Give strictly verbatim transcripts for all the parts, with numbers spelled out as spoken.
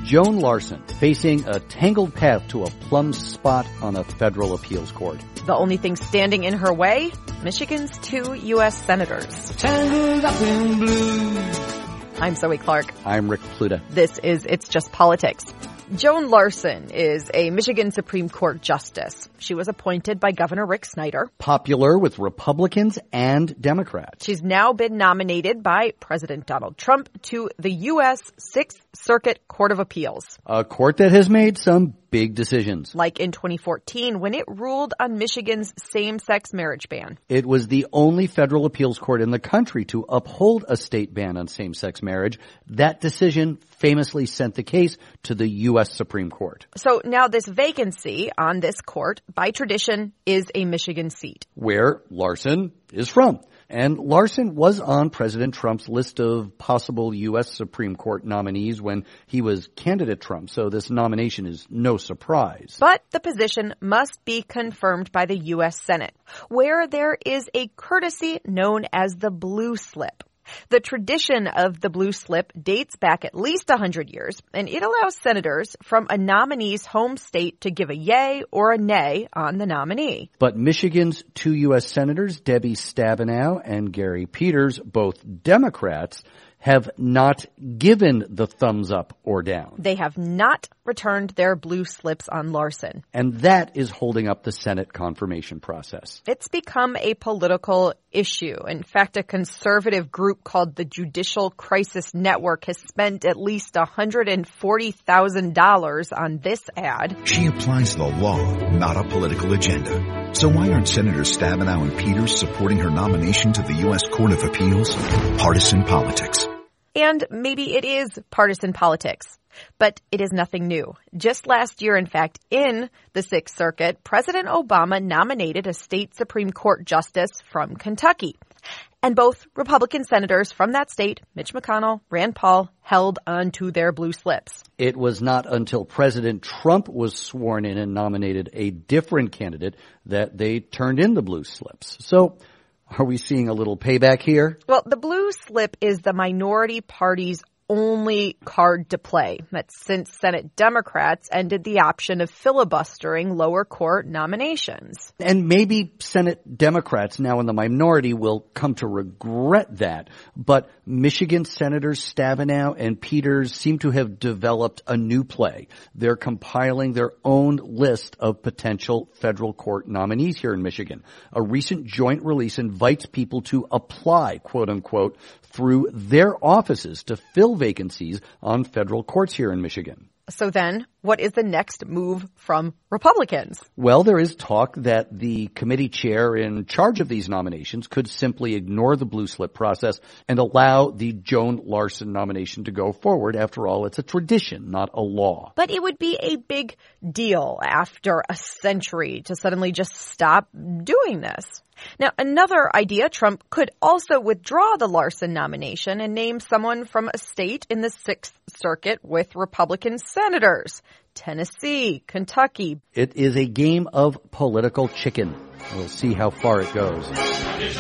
Joan Larsen, facing a tangled path to a plum spot on a federal appeals court. The only thing standing in her way? Michigan's two U S senators. Tangled up in blue. I'm Zoe Clark. I'm Rick Pluta. This is It's Just Politics. Joan Larsen is a Michigan Supreme Court justice. She was appointed by Governor Rick Snyder. Popular with Republicans and Democrats. She's now been nominated by President Donald Trump to the U S Sixth Circuit Court of Appeals. A court that has made some big decisions. Like in twenty fourteen when it ruled on Michigan's same-sex marriage ban. It was the only federal appeals court in the country to uphold a state ban on same-sex marriage. That decision famously sent the case to the U S Supreme Court. So now this vacancy on this court, by tradition, is a Michigan seat. Where Larsen is from. And Larsen was on President Trump's list of possible U S Supreme Court nominees when he was candidate Trump, so this nomination is no surprise. But the position must be confirmed by the U S Senate, where there is a courtesy known as the blue slip. The tradition of the blue slip dates back at least one hundred years, and it allows senators from a nominee's home state to give a yay or a nay on the nominee. But Michigan's two U S senators, Debbie Stabenow and Gary Peters, both Democrats, have not given the thumbs up or down. They have not returned their blue slips on Larsen. And that is holding up the Senate confirmation process. It's become a political issue. In fact, a conservative group called the Judicial Crisis Network has spent at least one hundred forty thousand dollars on this ad. She applies the law, not a political agenda. So why aren't Senators Stabenow and Peters supporting her nomination to the U S Court of Appeals? Partisan politics. And maybe it is partisan politics, but it is nothing new. Just last year, in fact, in the Sixth Circuit, President Obama nominated a state Supreme Court justice from Kentucky. And both Republican senators from that state, Mitch McConnell, Rand Paul, held onto their blue slips. It was not until President Trump was sworn in and nominated a different candidate that they turned in the blue slips. So are we seeing a little payback here? Well, the blue slip is the minority party's only card to play. That's since Senate Democrats ended the option of filibustering lower court nominations. And maybe Senate Democrats, now in the minority, will come to regret that. But Michigan Senators Stabenow and Peters seem to have developed a new play. They're compiling their own list of potential federal court nominees here in Michigan. A recent joint release invites people to apply, quote unquote, through their offices to fill vacancies on federal courts here in Michigan. So then, what is the next move from Republicans? Well, there is talk that the committee chair in charge of these nominations could simply ignore the blue slip process and allow the Joan Larsen nomination to go forward. After all, it's a tradition, not a law. But it would be a big deal after a century to suddenly just stop doing this. Now, another idea, Trump could also withdraw the Larsen nomination and name someone from a state in the Sixth Circuit with Republican senators. Tennessee, Kentucky. It is a game of political chicken. We'll see how far it goes. Tradition,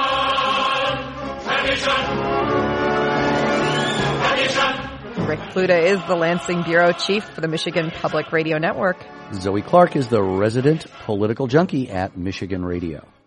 tradition, tradition. Rick Pluta is the Lansing Bureau Chief for the Michigan Public Radio Network. Zoe Clark is the resident political junkie at Michigan Radio.